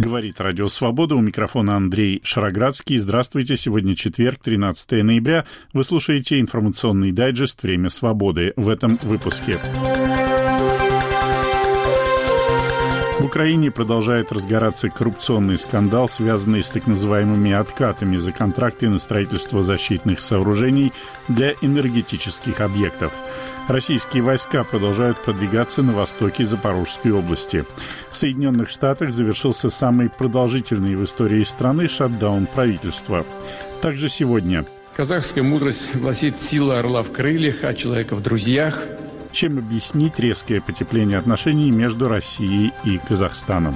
Говорит Радио Свобода. У микрофона Андрей Шароградский. Здравствуйте. Сегодня четверг, 13 ноября. Вы слушаете информационный дайджест «Время свободы». В этом выпуске. В Украине продолжает разгораться коррупционный скандал, связанный с так называемыми откатами за контракты на строительство защитных сооружений для энергетических объектов. Российские войска продолжают продвигаться на востоке Запорожской области. В Соединенных Штатах завершился самый продолжительный в истории страны шатдаун правительства. Также сегодня. Казахская мудрость гласит: сила орла в крыльях, а человека в друзьях. Чем объяснить резкое потепление отношений между Россией и Казахстаном?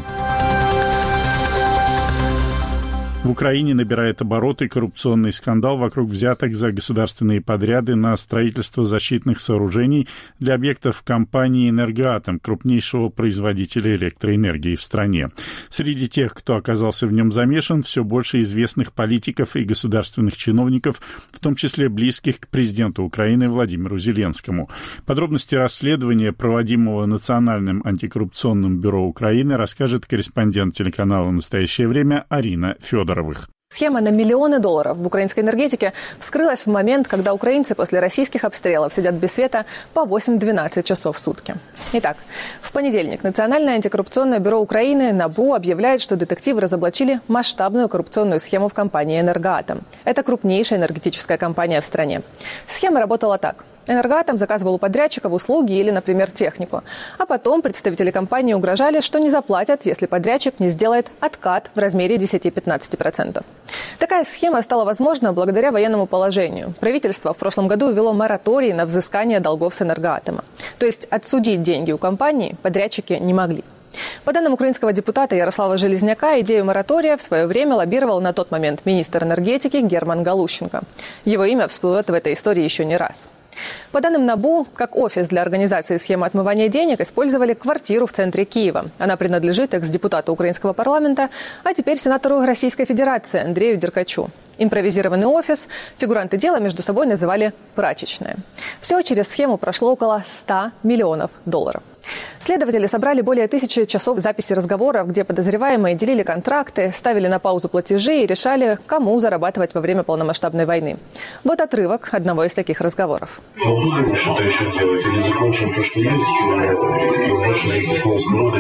В Украине набирает обороты коррупционный скандал вокруг взяток за государственные подряды на строительство защитных сооружений для объектов компании «Энергоатом», крупнейшего производителя электроэнергии в стране. Среди тех, кто оказался в нем замешан, все больше известных политиков и государственных чиновников, в том числе близких к президенту Украины Владимиру Зеленскому. Подробности расследования, проводимого Национальным антикоррупционным бюро Украины, расскажет корреспондент телеканала «Настоящее время» Арина Федорова. Схема на миллионы долларов в украинской энергетике вскрылась в момент, когда украинцы после российских обстрелов сидят без света по 8-12 часов в сутки. Итак, в понедельник Национальное антикоррупционное бюро Украины НАБУ объявляет, что детективы разоблачили масштабную коррупционную схему в компании «Энергоатом». Это крупнейшая энергетическая компания в стране. Схема работала так. «Энергоатом» заказывал у подрядчиков услуги или, например, технику. А потом представители компании угрожали, что не заплатят, если подрядчик не сделает откат в размере 10-15%. Такая схема стала возможна благодаря военному положению. Правительство в прошлом году ввело мораторий на взыскание долгов с «Энергоатома». То есть отсудить деньги у компании подрядчики не могли. По данным украинского депутата Ярослава Железняка, идею моратория в свое время лоббировал на тот момент министр энергетики Герман Галущенко. Его имя всплывет в этой истории еще не раз. По данным НАБУ, как офис для организации схемы отмывания денег использовали квартиру в центре Киева. Она принадлежит экс-депутату украинского парламента, а теперь сенатору Российской Федерации Андрею Деркачу. Импровизированный офис фигуранты дела между собой называли «прачечная». Всего через схему прошло около 100 миллионов долларов. Следователи собрали более 1000 часов записи разговоров, где подозреваемые делили контракты, ставили на паузу платежи и решали, кому зарабатывать во время полномасштабной войны. Вот отрывок одного из таких разговоров. Будем что-то еще делать или закончим то, что есть, и больше записного сброда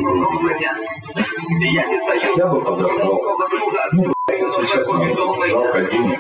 Я бы подождал. Если честно, жалко денег.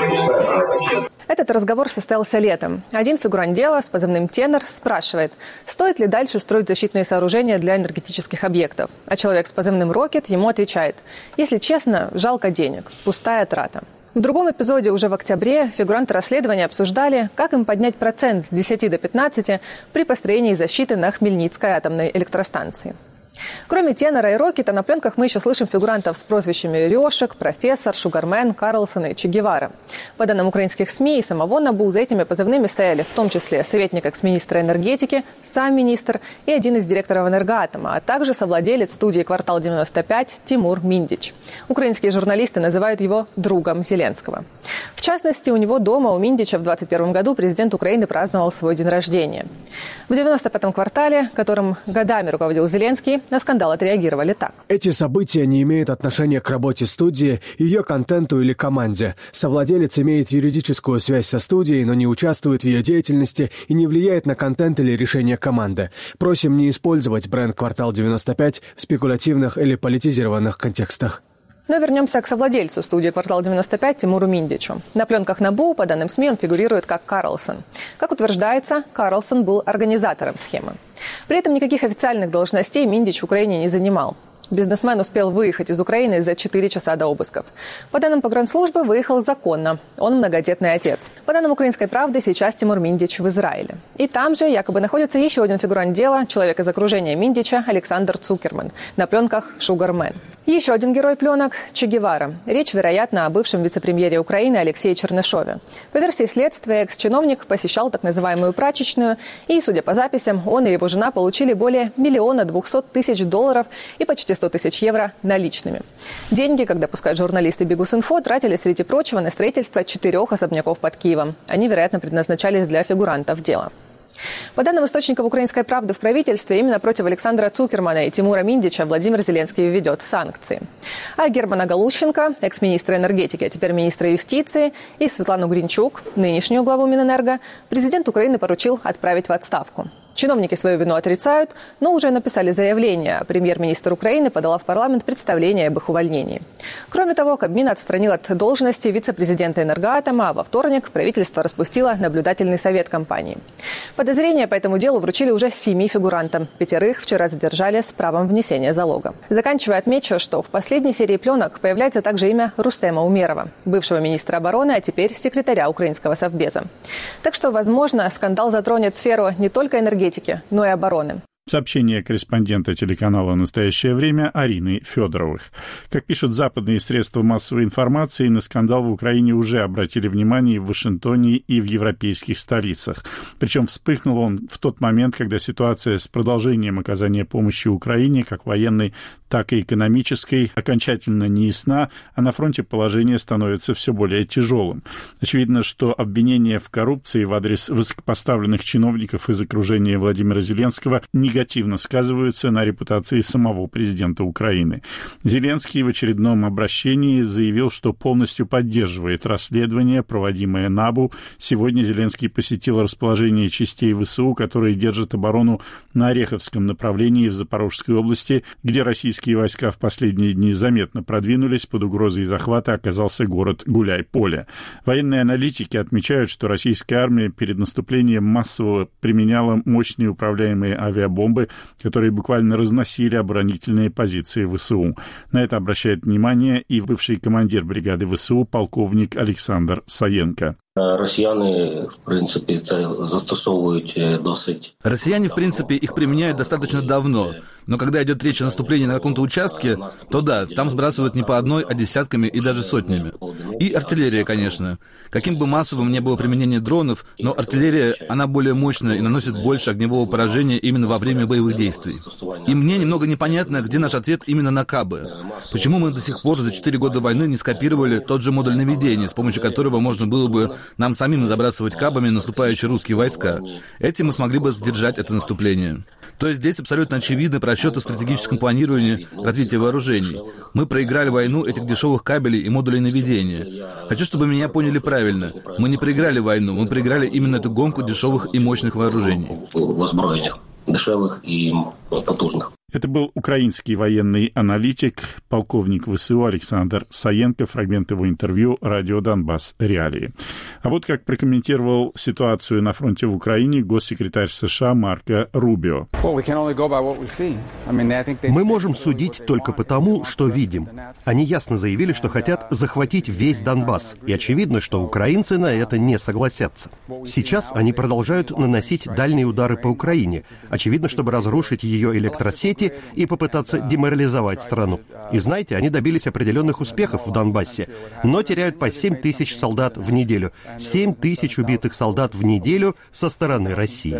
Этот разговор состоялся летом. Один фигурант дела с позывным «Тенор» спрашивает, стоит ли дальше строить защитные сооружения для энергетических объектов. А человек с позывным «Рокет» ему отвечает, если честно, жалко денег, пустая трата. В другом эпизоде уже в октябре фигуранты расследования обсуждали, как им поднять процент с 10 до 15 при построении защиты на Хмельницкой атомной электростанции. Кроме «Тенора» и «Рокета», на пленках мы еще слышим фигурантов с прозвищами «Рёшек», «Профессор», «Шугармен», «Карлсон» и «Че Гевара». По данным украинских СМИ и самого НАБУ, за этими позывными стояли в том числе советник экс-министра энергетики, сам министр и один из директоров «Энергоатома», а также совладелец студии «Квартал-95» Тимур Миндич. Украинские журналисты называют его другом Зеленского. В частности, у него дома, у Миндича, в 2021 году президент Украины праздновал свой день рождения. В 95-м квартале, которым годами руководил Зеленский, на скандал отреагировали так. Эти события не имеют отношения к работе студии, ее контенту или команде. Совладелец имеет юридическую связь со студией, но не участвует в ее деятельности и не влияет на контент или решение команды. Просим не использовать бренд «Квартал-95» в спекулятивных или политизированных контекстах. Но вернемся к совладельцу студии «Квартал-95» Тимуру Миндичу. На пленках НАБУ, по данным СМИ, он фигурирует как Карлсон. Как утверждается, Карлсон был организатором схемы. При этом никаких официальных должностей Миндич в Украине не занимал. Бизнесмен успел выехать из Украины за 4 часа до обысков. По данным погранслужбы, выехал законно. Он многодетный отец. По данным «Украинской правды», сейчас Тимур Миндич в Израиле. И там же якобы находится еще один фигурант дела, человек из окружения Миндича, Александр Цукерман. На пленках «Шугармен». Еще один герой пленок – Че Гевара. Речь, вероятно, о бывшем вице-премьере Украины Алексее Чернышове. По версии следствия, экс-чиновник посещал так называемую прачечную, и, судя по записям, он и его жена получили более $1 200 000 и почти 100 000 евро наличными. Деньги, как допускают журналисты Бигус.Инфо, тратили, среди прочего, на строительство 4 особняков под Киевом. Они, вероятно, предназначались для фигурантов дела. По данным источников «Украинской правды», в правительстве именно против Александра Цукермана и Тимура Миндича Владимир Зеленский введет санкции. А Германа Галущенко, экс-министра энергетики, а теперь министра юстиции, и Светлану Гринчук, нынешнюю главу Минэнерго, президент Украины поручил отправить в отставку. Чиновники свою вину отрицают, но уже написали заявление. Премьер-министр Украины подала в парламент представление об их увольнении. Кроме того, Кабмин отстранил от должности вице-президента «Энергоатома», а во вторник правительство распустило наблюдательный совет компании. Подозрения по этому делу вручили уже 7 фигурантам. 5 вчера задержали с правом внесения залога. Заканчивая, отмечу, что в последней серии пленок появляется также имя Рустема Умерова, бывшего министра обороны, а теперь секретаря украинского совбеза. Так что, возможно, скандал затронет сферу не только энергетики, но и обороны. Сообщение корреспондента телеканала «Настоящее время» Арины Федоровых. Как пишут западные средства массовой информации, на скандал в Украине уже обратили внимание и в Вашингтоне, и в европейских столицах. Причем вспыхнул он в тот момент, когда ситуация с продолжением оказания помощи Украине, как военной, так и экономической, окончательно неясна, а на фронте положение становится все более тяжелым. Очевидно, что обвинения в коррупции в адрес высокопоставленных чиновников из окружения Владимира Зеленского негативно сказываются на репутации самого президента Украины. Зеленский в очередном обращении заявил, что полностью поддерживает расследование, проводимое НАБУ. Сегодня Зеленский посетил расположение частей ВСУ, которые держат оборону на Ореховском направлении в Запорожской области, где российские войска в последние дни заметно продвинулись. Под угрозой захвата оказался город Гуляй-Поле. Военные аналитики отмечают, что российская армия перед наступлением массово применяла мощные управляемые авиабомбы, которые буквально разносили оборонительные позиции ВСУ. На это обращает внимание и бывший командир бригады ВСУ полковник Олександр Саєнко. Россияне, в принципе, застосовывают досить. Россияне, в принципе, их применяют достаточно давно. Но когда идет речь о наступлении на каком-то участке, то да, там сбрасывают не по одной, а десятками и даже сотнями. И артиллерия, конечно. Каким бы массовым ни было применение дронов, но артиллерия, она более мощная и наносит больше огневого поражения именно во время боевых действий. И мне немного непонятно, где наш ответ именно на кабы. Почему мы до сих пор за 4 года войны не скопировали тот же модуль наведения, с помощью которого можно было бы нам самим забрасывать кабами наступающие русские войска. Этим мы смогли бы сдержать это наступление. То есть здесь абсолютно очевидны просчеты в стратегическом планировании развития вооружений. Мы проиграли войну этих дешевых кабелей и модулей наведения. Хочу, чтобы меня поняли правильно. Мы не проиграли войну, мы проиграли именно эту гонку дешевых и мощных вооружений. Вооружениях, дешевых и потужных. Это был украинский военный аналитик, полковник ВСУ Александр Саєнко, фрагмент его интервью «Радио Донбасс. Реалии». А вот как прокомментировал ситуацию на фронте в Украине госсекретарь США Марко Рубио. Мы можем судить только потому, что видим. Они ясно заявили, что хотят захватить весь Донбасс, и очевидно, что украинцы на это не согласятся. Сейчас они продолжают наносить дальние удары по Украине, очевидно, чтобы разрушить ее электросети и попытаться деморализовать страну. И знаете, они добились определенных успехов в Донбассе, но теряют по 7 тысяч солдат в неделю. 7 тысяч убитых солдат в неделю со стороны России.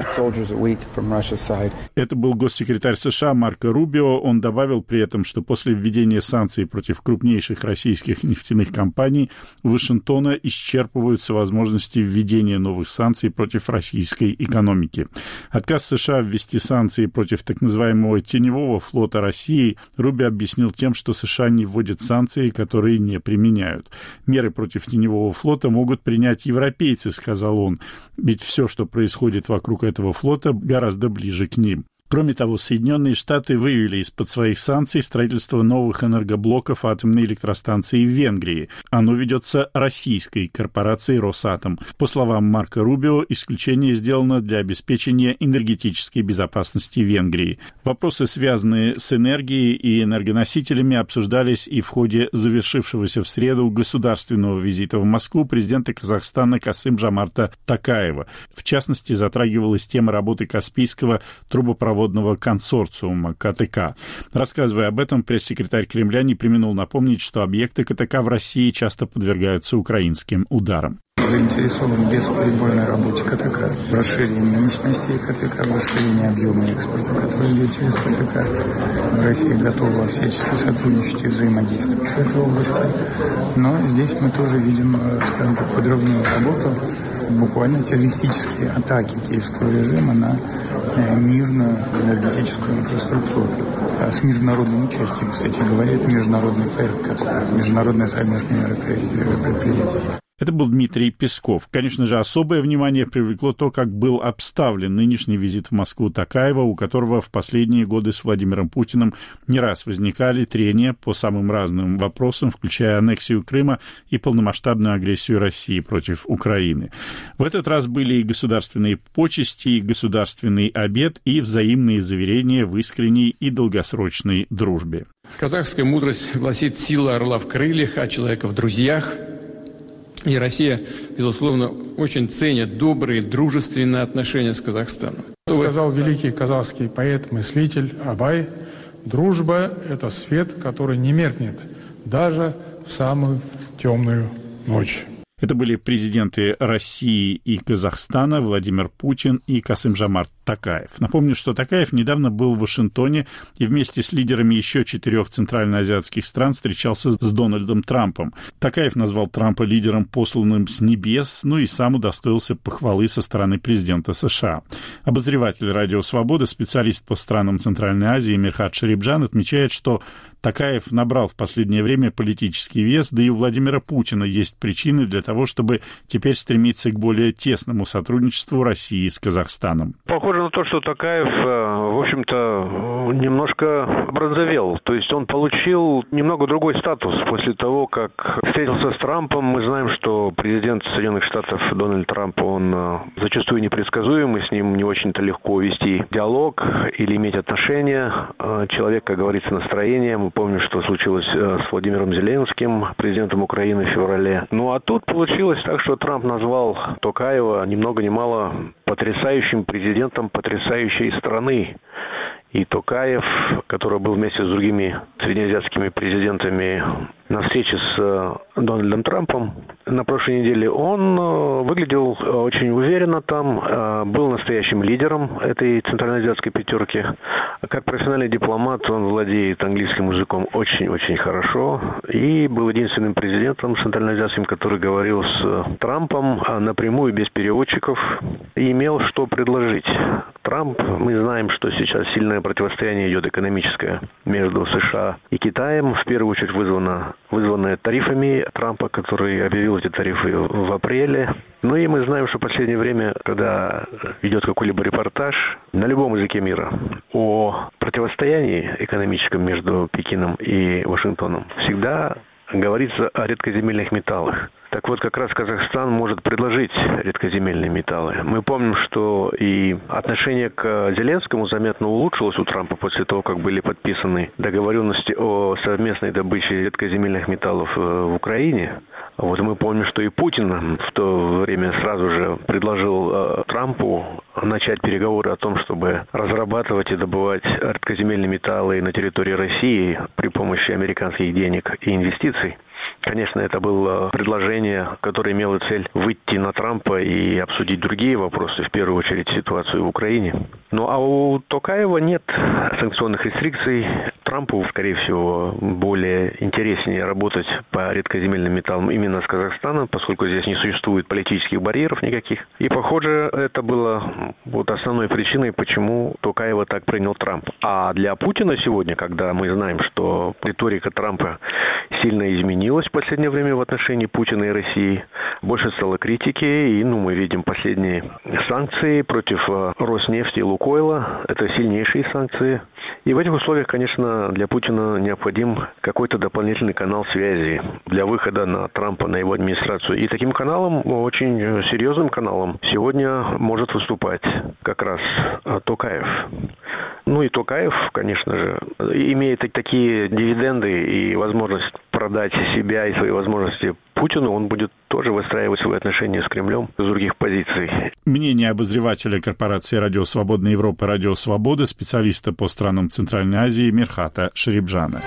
Это был госсекретарь США Марко Рубио. Он добавил при этом, что после введения санкций против крупнейших российских нефтяных компаний у Вашингтона исчерпываются возможности введения новых санкций против российской экономики. Отказ США ввести санкции против так называемого теневого флота России Рубио объяснил тем, что США не вводят санкции, которые не применяют. Меры против теневого флота могут принять европейцы, сказал он, ведь все, что происходит вокруг этого флота, гораздо ближе к ним. Кроме того, Соединенные Штаты вывели из-под своих санкций строительство новых энергоблоков атомной электростанции в Венгрии. Оно ведется российской корпорацией «Росатом». По словам Марко Рубио, исключение сделано для обеспечения энергетической безопасности Венгрии. Вопросы, связанные с энергией и энергоносителями, обсуждались и в ходе завершившегося в среду государственного визита в Москву президента Казахстана Касым-Жомарта Токаева. В частности, затрагивалась тема работы Каспийского трубопроводного консорциума КТК. Рассказывая об этом, пресс-секретарь Кремля не преминул напомнить, что объекты КТК в России часто подвергаются украинским ударам. Заинтересован в бесперебойной работе КТК, в расширении мощностей КТК, в расширении объема экспорта, который идет через КТК. Россия готова всячески сотрудничать и взаимодействовать в этой области. Но здесь мы тоже видим, скажем так, подрывную работу буквально террористические атаки киевского режима на мирную энергетическую инфраструктуру. С международным участием, кстати говоря, это международный проект, международное совместное предприятие. Это был Дмитрий Песков. Конечно же, особое внимание привлекло то, как был обставлен нынешний визит в Москву Токаева, у которого в последние годы с Владимиром Путиным не раз возникали трения по самым разным вопросам, включая аннексию Крыма и полномасштабную агрессию России против Украины. В этот раз были и государственные почести, и государственный обед, и взаимные заверения в искренней и долгосрочной дружбе. Казахская мудрость гласит: сила орла в крыльях, а человека в друзьях. И Россия, безусловно, очень ценит добрые, дружественные отношения с Казахстаном. Сказал великий казахский поэт-мыслитель Абай: дружба – это свет, который не меркнет даже в самую темную ночь. Это были президенты России и Казахстана Владимир Путин и Касым-Жомарт Токаев. Напомню, что Токаев недавно был в Вашингтоне и вместе с лидерами еще 4 центральноазиатских стран встречался с Дональдом Трампом. Токаев назвал Трампа лидером, посланным с небес, ну и сам удостоился похвалы со стороны президента США. Обозреватель «Радио Свобода», специалист по странам Центральной Азии Мирхат Шарибджан отмечает, что Токаев набрал в последнее время политический вес, да и у Владимира Путина есть причины для того, чтобы теперь стремиться к более тесному сотрудничеству России с Казахстаном. Похоже на то, что Токаев, в общем-то, немножко образовел. То есть он получил немного другой статус после того, как встретился с Трампом. Мы знаем, что президент Соединенных Штатов Дональд Трамп, он зачастую непредсказуемый, с ним не очень-то легко вести диалог или иметь отношения. Человек, как говорится, настроение. Мы помним, что случилось с Владимиром Зеленским, президентом Украины в феврале. Ну а тут получилось так, что Трамп назвал Токаева ни много ни мало потрясающим президентом потрясающей страны. И Токаев, который был вместе с другими среднеазиатскими президентами на встрече с Дональдом Трампом на прошлой неделе, он выглядел очень уверенно там, был настоящим лидером этой центральноазиатской пятерки. Как профессиональный дипломат он владеет английским языком очень-очень хорошо и был единственным президентом центральноазиатским, который говорил с Трампом напрямую, без переводчиков, и имел что предложить. Трамп, мы знаем, что сейчас сильное противостояние идет экономическое между США и Китаем, в первую очередь вызванное тарифами Трампа, который объявил эти тарифы в апреле. Ну и мы знаем, что в последнее время, когда идет какой-либо репортаж на любом языке мира о противостоянии экономическом между Пекином и Вашингтоном, всегда говорится о редкоземельных металлах. Так вот, как раз Казахстан может предложить редкоземельные металлы. Мы помним, что и отношение к Зеленскому заметно улучшилось у Трампа после того, как были подписаны договоренности о совместной добыче редкоземельных металлов в Украине. Вот мы помним, что и Путин в то время сразу же предложил Трампу начать переговоры о том, чтобы разрабатывать и добывать редкоземельные металлы на территории России при помощи американских денег и инвестиций. Конечно, это было предложение, которое имело цель выйти на Трампа и обсудить другие вопросы, в первую очередь ситуацию в Украине. Ну а у Токаева нет санкционных рестрикций. Трампу, скорее всего, более интереснее работать по редкоземельным металлам именно с Казахстаном, поскольку здесь не существует политических барьеров никаких. И, похоже, это было вот основной причиной, почему Токаева так принял Трамп. А для Путина сегодня, когда мы знаем, что риторика Трампа сильно изменилась в последнее время в отношении Путина и России, больше стало критики, и мы видим последние санкции против Роснефти и Лукойла. Это сильнейшие санкции. И в этих условиях, конечно, для Путина необходим какой-то дополнительный канал связи для выхода на Трампа, на его администрацию. И таким каналом, очень серьезным каналом, сегодня может выступать как раз Токаев. Ну и Токаев, конечно же, имеет такие дивиденды и возможность продать себя и свои возможности Путину, он будет тоже выстраивать свои отношения с Кремлем с других позиций. Мнение обозревателя корпорации «Радио Свободная Европа» «Радио Свобода», специалиста по странам Центральной Азии Мирхата Шарибджана.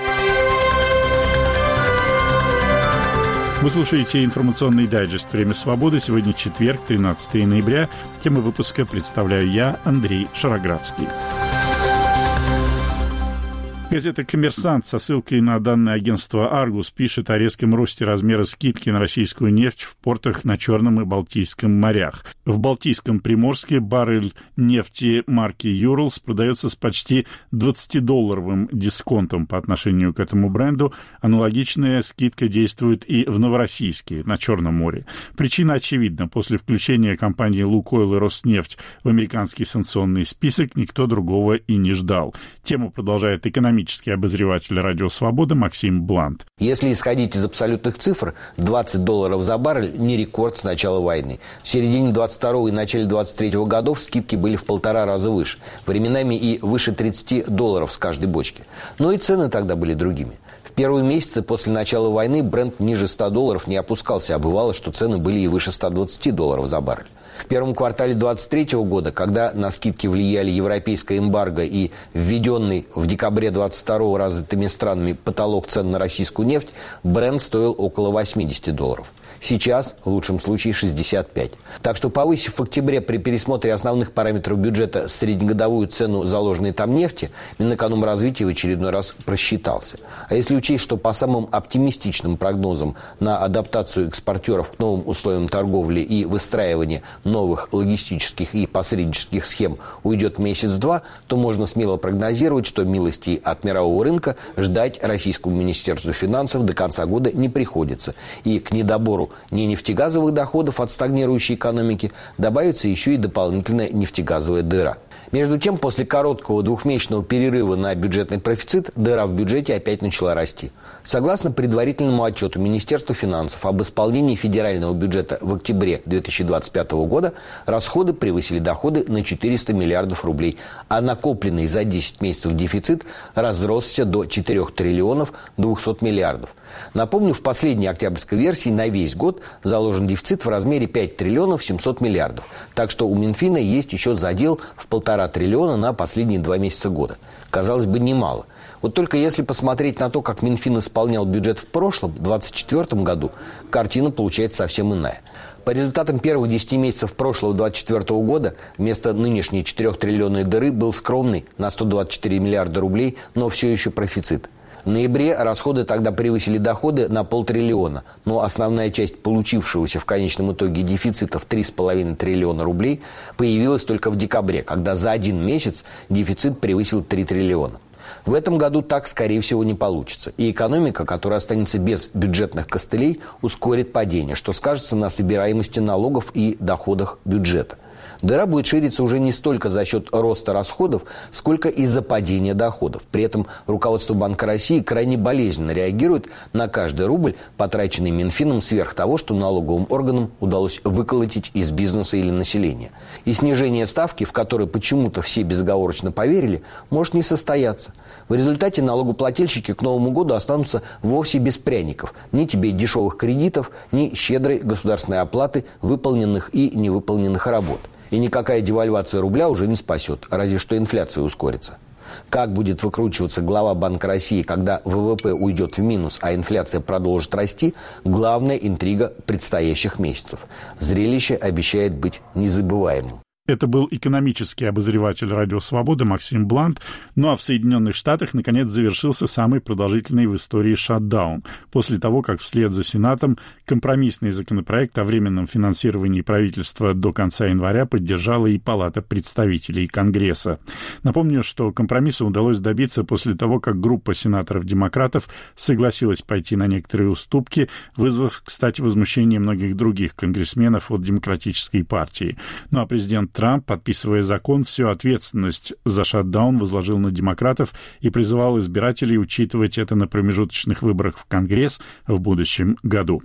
Вы слушаете информационный дайджест «Время свободы». Сегодня четверг, 13 ноября. Тему выпуска представляю я, Андрей Шароградский. Газета «Коммерсант» со ссылкой на данные агентства «Аргус» пишет о резком росте размера скидки на российскую нефть в портах на Черном и Балтийском морях. В Балтийском Приморске баррель нефти марки «Юрлс» продается с почти $20 дисконтом по отношению к этому бренду. Аналогичная скидка действует и в Новороссийске, на Черном море. Причина очевидна. После включения компании «Лукойл» и «Роснефть» в американский санкционный список никто другого и не ждал. Тему продолжает экономический обозреватель «Радио Свобода» Максим Блант. Если исходить из абсолютных цифр, $20 за баррель не рекорд с начала войны. В середине 22 и начале 23 годов скидки были в 1,5 раза выше, временами и выше $30 с каждой бочки. Но и цены тогда были другими. В первые месяцы после начала войны бренд ниже $100 не опускался, а бывало, что цены были и выше $120 за баррель. В первом квартале 2023 года, когда на скидки влияли европейское эмбарго и введенный в декабре 2022 развитыми странами потолок цен на российскую нефть, бренд стоил около $80. Сейчас, в лучшем случае, 65. Так что, повысив в октябре при пересмотре основных параметров бюджета среднегодовую цену заложенной там нефти, Минэкономразвития в очередной раз просчитался. А если учесть, что по самым оптимистичным прогнозам на адаптацию экспортеров к новым условиям торговли и выстраивание новых логистических и посреднических схем уйдет месяц-два, то можно смело прогнозировать, что милостей от мирового рынка ждать Российскому Министерству финансов до конца года не приходится. И к недобору нефтегазовых доходов от стагнирующей экономики добавится еще и дополнительная нефтегазовая дыра. Между тем, после короткого двухмесячного перерыва на бюджетный профицит, дыра в бюджете опять начала расти. Согласно предварительному отчету Министерства финансов об исполнении федерального бюджета в октябре 2025 года, расходы превысили доходы на 400 миллиардов рублей, а накопленный за 10 месяцев дефицит разросся до 4 триллионов 200 миллиардов. Напомню, в последней октябрьской версии на весь год заложен дефицит в размере 5 триллионов 700 миллиардов. Так что у Минфина есть еще задел в 1,5 триллиона на последние 2 месяца года. Казалось бы, немало. Вот только если посмотреть на то, как Минфин исполнял бюджет в прошлом, 2024 году, картина получается совсем иная. По результатам первых 10 месяцев прошлого 2024 года вместо нынешней 4-триллионной дыры был скромный на 124 миллиарда рублей, но все еще профицит. В ноябре расходы тогда превысили доходы на 500 миллиона, но основная часть получившегося в конечном итоге дефицита в 3,5 триллиона рублей появилась только в декабре, когда за один месяц дефицит превысил 3 триллиона. В этом году так, скорее всего, не получится. И экономика, которая останется без бюджетных костылей, ускорит падение, что скажется на собираемости налогов и доходах бюджета. Дыра будет шириться уже не столько за счет роста расходов, сколько из-за падения доходов. При этом руководство Банка России крайне болезненно реагирует на каждый рубль, потраченный Минфином сверх того, что налоговым органам удалось выколотить из бизнеса или населения. И снижение ставки, в которое почему-то все безоговорочно поверили, может не состояться. В результате налогоплательщики к Новому году останутся вовсе без пряников. Ни тебе дешевых кредитов, ни щедрой государственной оплаты выполненных и невыполненных работ. И никакая девальвация рубля уже не спасет, разве что инфляция ускорится. Как будет выкручиваться глава Банка России, когда ВВП уйдет в минус, а инфляция продолжит расти, главная интрига предстоящих месяцев. Зрелище обещает быть незабываемым. Это был экономический обозреватель «Радио Свобода» Максим Блант. Ну а в Соединенных Штатах, наконец, завершился самый продолжительный в истории шатдаун. После того, как вслед за Сенатом компромиссный законопроект о временном финансировании правительства до конца января поддержала и Палата представителей Конгресса. Напомню, что компромисса удалось добиться после того, как группа сенаторов-демократов согласилась пойти на некоторые уступки, вызвав, кстати, возмущение многих других конгрессменов от Демократической партии. Ну а президент Трамп, подписывая закон, всю ответственность за шатдаун возложил на демократов и призывал избирателей учитывать это на промежуточных выборах в Конгресс в будущем году.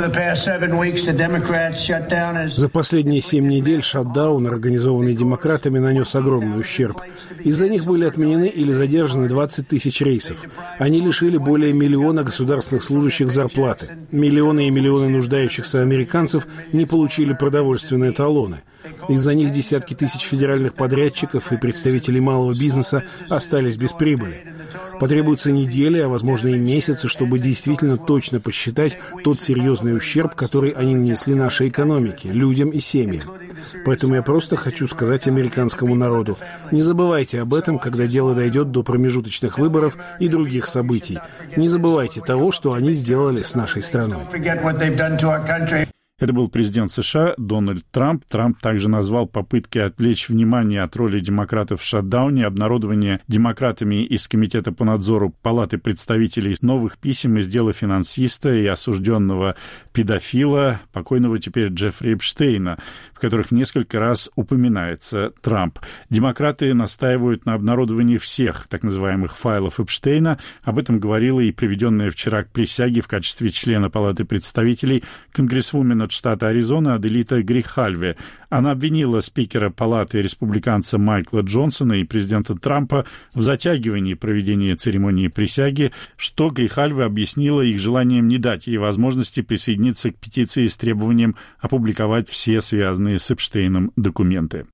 За последние 7 недель шатдаун, организованный демократами, нанес огромный ущерб. Из-за них были отменены или задержаны 20 тысяч рейсов. Они лишили более 1 миллиона государственных служащих зарплаты. Миллионы и миллионы нуждающихся американцев не получили продовольственные талоны. Из-за них десятки тысяч федеральных подрядчиков и представителей малого бизнеса остались без прибыли. Потребуются недели, а возможно и месяцы, чтобы действительно точно посчитать тот серьезный ущерб, который они нанесли нашей экономике, людям и семьям. Поэтому я просто хочу сказать американскому народу: не забывайте об этом, когда дело дойдет до промежуточных выборов и других событий. Не забывайте того, что они сделали с нашей страной. Это был президент США Дональд Трамп. Трамп также назвал попытки отвлечь внимание от роли демократов в шатдауне, обнародование демократами из Комитета по надзору Палаты представителей новых писем из дела финансиста и осужденного педофила, покойного теперь Джеффри Эпштейна, в которых несколько раз упоминается Трамп. Демократы настаивают на обнародовании всех так называемых файлов Эпштейна. Об этом говорила и приведенная вчера к присяге в качестве члена Палаты представителей конгрессвумен от штата Аризона Аделита Грихальве. Она обвинила спикера Палаты республиканца Майкла Джонсона и президента Трампа в затягивании проведения церемонии присяги, что Грихальве объяснила их желанием не дать ей возможности присоединиться к петиции с требованием опубликовать все связанные с Эпштейном документы.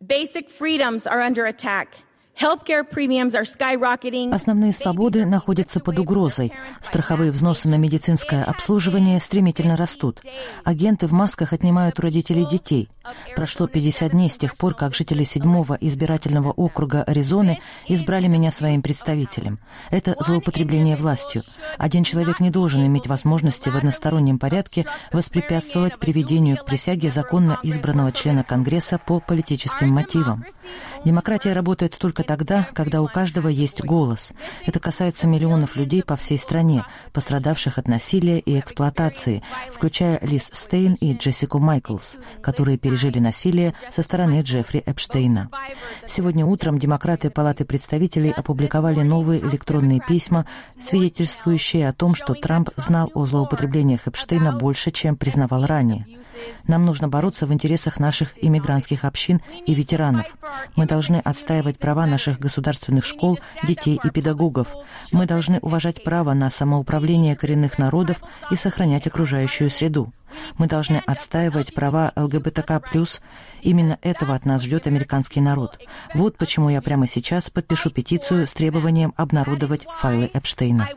Основные свободы находятся под угрозой. Страховые взносы на медицинское обслуживание стремительно растут. Агенты в масках отнимают у родителей детей. Прошло 50 дней с тех пор, как жители 7-го избирательного округа Аризоны избрали меня своим представителем. Это злоупотребление властью. Один человек не должен иметь возможности в одностороннем порядке воспрепятствовать приведению к присяге законно избранного члена Конгресса по политическим мотивам. Демократия работает только тогда, когда у каждого есть голос. Это касается миллионов людей по всей стране, пострадавших от насилия и эксплуатации, включая Лиз Стейн и Джессику Майклс, которые пережили насилие со стороны Джеффри Эпштейна. Сегодня утром демократы Палаты представителей опубликовали новые электронные письма, свидетельствующие о том, что Трамп знал о злоупотреблениях Эпштейна больше, чем признавал ранее. Нам нужно бороться в интересах наших иммигрантских общин и ветеранов. Мы должны отстаивать права наших государственных школ, детей и педагогов. Мы должны уважать право на самоуправление коренных народов и сохранять окружающую среду. Мы должны отстаивать права ЛГБТК+. Именно этого от нас ждет американский народ. Вот почему я прямо сейчас подпишу петицию с требованием обнародовать файлы Эпштейна.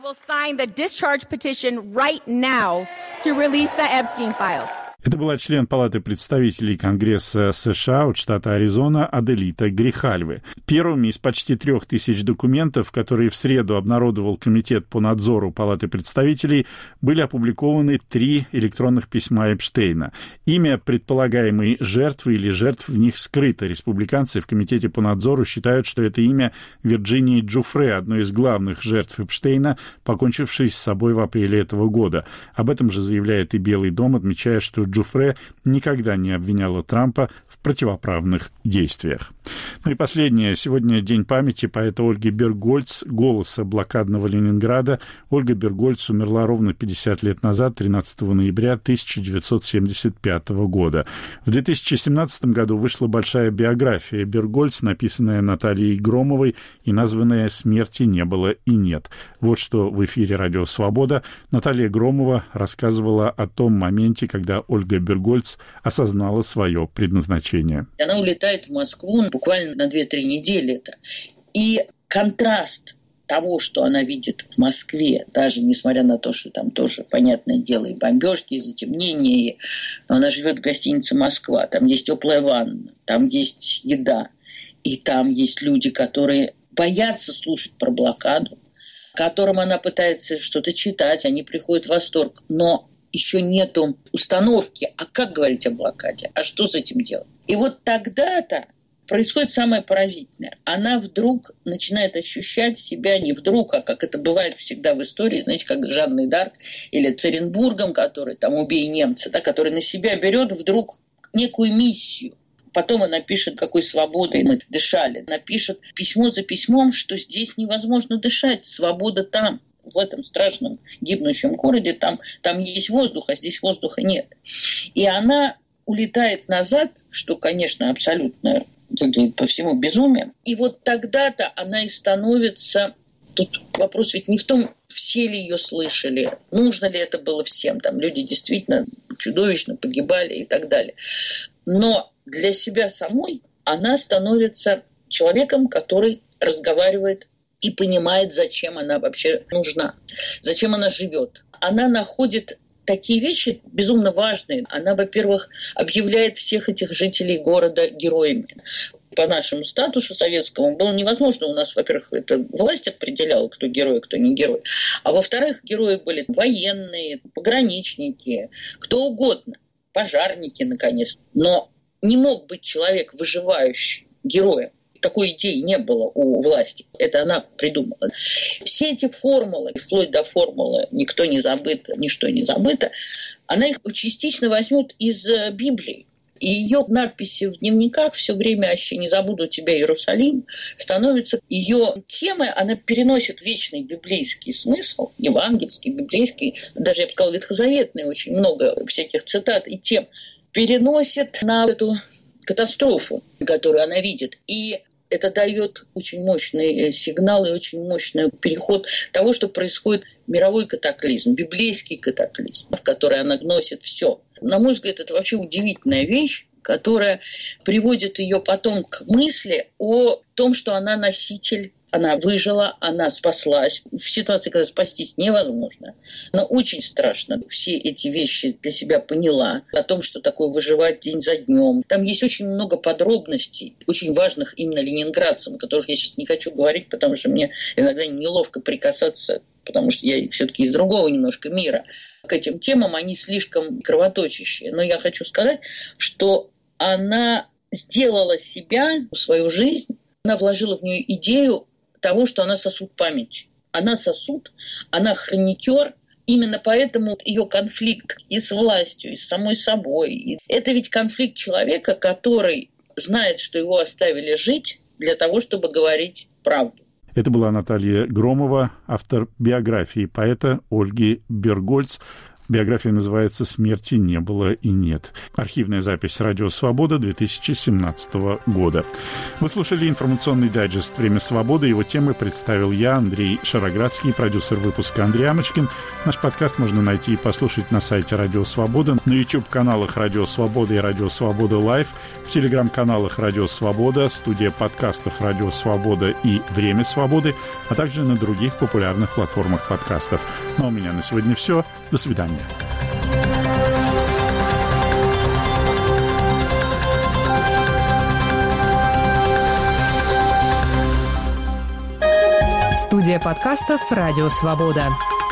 Это была член Палаты представителей Конгресса США от штата Аризона Аделита Грихальве. Первыми из почти 3000 документов, которые в среду обнародовал Комитет по надзору Палаты представителей, были опубликованы 3 электронных письма Эпштейна. Имя предполагаемой жертвы или жертв в них скрыто. Республиканцы в Комитете по надзору считают, что это имя Вирджинии Джуфре, одной из главных жертв Эпштейна, покончившей с собой в апреле этого года. Об этом же заявляет и Белый дом, отмечая, что Джуфре никогда не обвиняла Трампа в противоправных действиях. Ну и последнее. Сегодня день памяти поэта Ольги Бергольц, голоса блокадного Ленинграда. Ольга Бергольц умерла ровно 50 лет назад, 13 ноября 1975 года. В 2017 году вышла большая биография Бергольц, написанная Натальей Громовой и названная «Смерти не было и нет». Вот что в эфире «Радио Свобода» Наталья Громова рассказывала о том моменте, когда Ольга Бергольц осознала свое предназначение. Она улетает в Москву буквально на 2-3 недели. И контраст того, что она видит в Москве, даже несмотря на то, что там тоже, понятное дело, и бомбежки, и затемнения, но она живет в гостинице «Москва», там есть теплая ванна, там есть еда, и там есть люди, которые боятся слушать про блокаду, которым она пытается что-то читать, они приходят в восторг, но еще нету установки, а как говорить о блокаде, а что с этим делать. И вот тогда-то происходит самое поразительное. Она вдруг начинает ощущать себя не вдруг, а как это бывает всегда в истории, знаете, как с Жанной д'Арк или Церенбургом, который там «Убей немца», да, который на себя берет вдруг некую миссию. Потом она пишет, какой свободой мы дышали. Она пишет письмо за письмом, что здесь невозможно дышать, свобода там. В этом страшном гибнущем городе там есть воздух, а здесь воздуха нет. И она улетает назад, что, конечно, абсолютно выглядит по всему безумием. И вот тогда-то она и становится... Тут вопрос ведь не в том, все ли ее слышали, нужно ли это было всем. Там люди действительно чудовищно погибали и так далее. Но для себя самой она становится человеком, который разговаривает и понимает, зачем она вообще нужна, зачем она живет. Она находит такие вещи безумно важные. Она, во-первых, объявляет всех этих жителей города героями. По нашему статусу советскому было невозможно. У нас, во-первых, это власть определяла, кто герой, кто не герой. А во-вторых, герои были военные, пограничники, кто угодно, пожарники, наконец. Но не мог быть человек, выживающий, героем. Такой идеи не было у власти. Это она придумала. Все эти формулы, вплоть до формулы «никто не забыт, ничто не забыто», она их частично возьмет из Библии. И ее надписи в дневниках все время «Аще не забуду тебя, Иерусалим» становится ее темой, она переносит вечный библейский смысл, евангельский, библейский, даже, я бы сказала, ветхозаветный, очень много всяких цитат и тем, переносит на эту катастрофу, которую она видит. И это дает очень мощный сигнал и очень мощный переход того, что происходит мировой катаклизм, библейский катаклизм, в который она вносит все. На мой взгляд, это вообще удивительная вещь, которая приводит ее потом к мысли о том, что она носитель, она выжила, она спаслась. В ситуации, когда спастись невозможно. Она очень страшно все эти вещи для себя поняла. О том, что такое выживать день за днем. Там есть очень много подробностей, очень важных именно ленинградцам, о которых я сейчас не хочу говорить, потому что мне иногда неловко прикасаться, потому что я все-таки из другого немножко мира. К этим темам они слишком кровоточащие. Но я хочу сказать, что она сделала себя, свою жизнь, она вложила в нее идею того, что она сосуд памяти. Она сосуд, она хроникер. Именно поэтому ее конфликт и с властью, и с самой собой. Это ведь конфликт человека, который знает, что его оставили жить для того, чтобы говорить правду. Это была Наталья Громова, автор биографии поэта Ольги Бергольц. Биография называется «Смерти не было и нет». Архивная запись «Радио Свобода» 2017 года. Вы слушали информационный дайджест «Время свободы». Его темы представил я, Андрей Шароградский, продюсер выпуска Андрей Амочкин. Наш подкаст можно найти и послушать на сайте «Радио Свобода», на YouTube-каналах «Радио Свобода» и «Радио Свобода Лайв», в телеграм-каналах «Радио Свобода», студия подкастов «Радио Свобода» и «Время свободы», а также на других популярных платформах подкастов. Ну а у меня на сегодня все. До свидания. Студия подкастов «Радио Свобода».